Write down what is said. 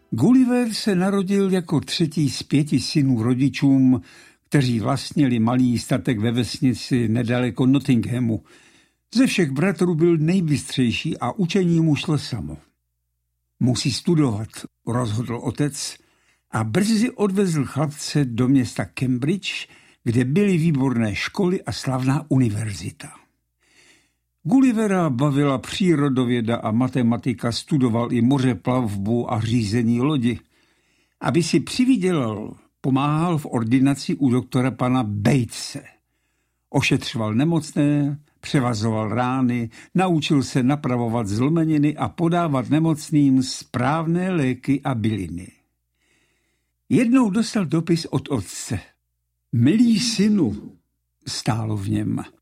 Gulliver se narodil jako třetí z 5 synů rodičům, kteří vlastnili malý statek ve vesnici nedaleko Nottinghamu. Ze všech bratrů byl nejbystřejší a učení mu šlo samo. Musí studovat, rozhodl otec, a brzy odvezl chlapce do města Cambridge, kde byly výborné školy a slavná univerzita. Gullivera bavila přírodověda a matematika, studoval i mořeplavbu a řízení lodi. Aby si přivydělal, pomáhal v ordinaci u doktora pana Batese. Ošetřoval nemocné, převazoval rány, naučil se napravovat zlomeniny a podávat nemocným správné léky a byliny. Jednou dostal dopis od otce. Milý synu, stálo v něm,